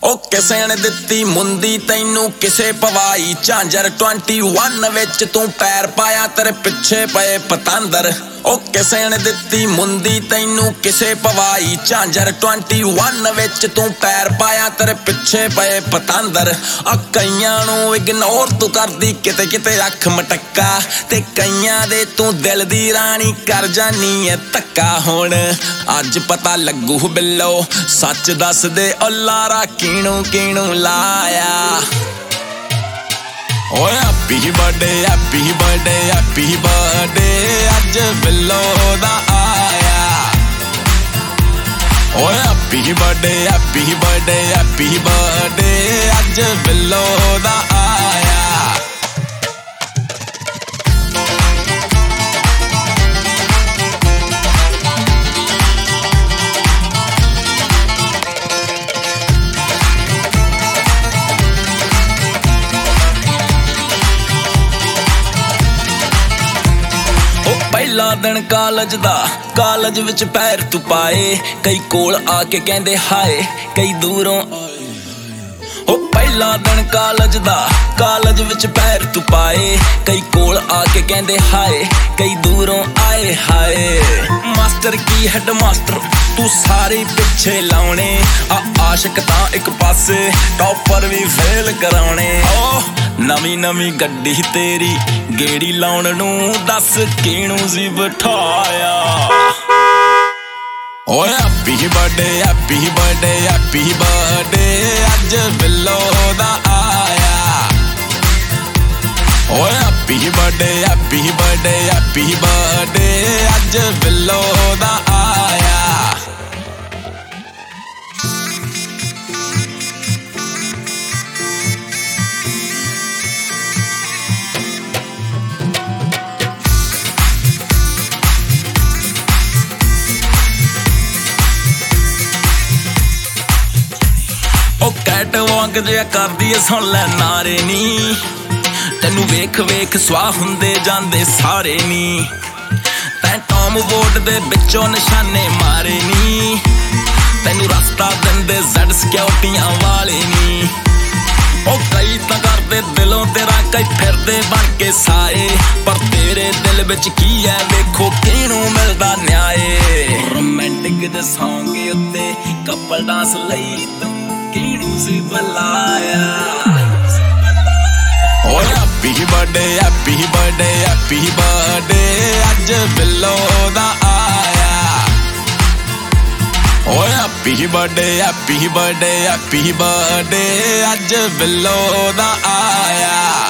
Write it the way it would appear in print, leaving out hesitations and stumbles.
ਉਹ ਕਿਸੇ ਨੇ ਦਿੱਤੀ ਮੁੰਦੀ ਤੈਨੂੰ ਕਿਸੇ ਪਵਾਈ ਝਾਂਜਰ 21 ਵਿੱਚ ਤੂੰ ਪੈਰ ਪਾਇਆ ਤੇਰੇ ਪਿੱਛੇ ਪਏ ਪਤੰਦਰ ਉਹ ਕਿਸੇ ਨੇ ਦਿੱਤੀ ਮੁੰਦੀ ਤੈਨੂੰ ਕਿਸੇ ਪਵਾਈ ਝਾਂਜਰ 21 ਵਿੱਚ ਤੂੰ ਪੈਰ ਪਾਇਆ ਤੇਰੇ ਪਿੱਛੇ ਪਏ ਪਤੰਦਰ ਆ ਕਈਆਂ ਨੂੰ ਇਗਨੋਰ ਤੂੰ ਕਰਦੀ ਕਿਤੇ ਕਿਤੇ ਅੱਖ ਮਟਕਾ ਤੇ ਕਈਆਂ ਦੇ ਤੂੰ ਦਿਲ ਦੀ ਰਾਣੀ ਕਰ ਜਾਨੀ ਐ ਧੱਕਾ ਹੁਣ ਅੱਜ ਪਤਾ ਲੱਗੂ ਬਿੱਲੋ ਸੱਚ ਦੱਸ ਦੇ ਓ ਲਾਰਾ ਕਿਹਨੂੰ ਲਾਇਆ ਓਏ ਹੈਪੀ ਬਰਥਡੇ ਅੱਜ ਬਿੱਲੋ ਦਾ ਆਇਆ ਓਏ ਹੈਪੀ ਬਰਥਡੇ ਅੱਜ ਬਿੱਲੋ ਦਾ ਆਇਆ ਪਹਿਲਾ ਦਿਨ ਕਾਲਜ ਵਿੱਚ ਪੈਰ ਤੂੰ ਪਾਏ ਕਈ ਕੋਲ ਆ ਕੇ ਕਹਿੰਦੇ ਹਾਏ ਕਈ ਦੂਰੋਂ ਉਹ ਪਹਿਲਾ ਦਿਨ ਕਾਲਜ ਵਿੱਚ ਪੈਰ ਤੂੰ ਪਾਏ ਕਈ ਕੋਲ ਆ ਕੇ ਕਹਿੰਦੇ ਹਾਏ ਕਈ ਦੂਰੋਂ ਆਏ ਹਾਏ ਮਾਸਟਰ ਕੀ ਹੈਡ ਮਾਸਟਰ ਤੂੰ ਸਾਰੇ ਪਿੱਛੇ ਲਾਉਣੇ ਆਸ਼ਿਕ ਤਾਂ ਇੱਕ ਪਾਸੇ ਟੌਪਰ ਵੀ ਫੇਲ ਕਰਾਉਣੇ ਓ ਨਵੀਂ ਗੱਡੀ ਤੇਰੀ ਗੇੜੀ ਲਾਉਣ ਨੂੰ ਦੱਸ ਕਿਹਨੂੰ ਸੀ ਬਿਠਾਇਆ ਓਏ ਹੈਪੀ ਬਰਥਡੇ ਅੱਜ ਬਿੱਲੋ ਦਾ ਆਇਆ ਓਏ ਹੈਪੀ ਬਰਥਡੇ ਅੱਜ ਬਿੱਲੋ ਦਾ ਆਇਆ ਕੈਟਵਾਕ ਜਿਹਾ ਕਰਦੀ ਏ ਸੁਣ ਲੈ ਨਾਰੇ ਨੀ ਤੈਨੂੰ ਵੇਖ ਸਵਾਹ ਹੁੰਦੇ ਜਾਂਦੇ ਸਾਰੇ ਨੀ ਤੈਂ ਟੌਮ ਵੋਟ ਦੇ ਵਿੱਚੋਂ ਨਿਸ਼ਾਨੇ ਮਾਰੇ ਨੀ ਤੈਨੂੰ ਰਸਤਾ ਦਿੰਦੇ ਜ਼ੈਡ ਸਿਕਿਉਰਟੀਆਂ ਵਾਲੇ ਨੀ ਉਹ ਕਈ ਤਾਂ ਕਰਦੇ ਦਿਲੋਂ ਤੇਰਾ ਕਈ ਫਿਰਦੇ ਬਣ ਕੇ ਸਾਏ ਪਰ ਤੇਰੇ ਦਿਲ ਵਿੱਚ ਕੀ ਐ ਵੇਖੋ ਕਿਹਨੂੰ ਮਿਲਦਾ ਨਿਆਏ ਰੋਮਾਂਟਿਕ ਦੇ ਸੌਂਗ ਉੱਤੇ ਕਪਲ ਡਾਂਸ ਲਈ ਤੂੰ ਕਿਹਨੂੰ ਸੀ ਬੁਲਾਇਆ ਓਏ ਹੈਪੀ ਬਰਥਡੇ ਅੱਜ ਬਿੱਲੋ ਦਾ ਆਇਆ ਓਏ ਹੈਪੀ ਬਰਥਡੇ ਅੱਜ ਬਿੱਲੋ ਦਾ ਆਇਆ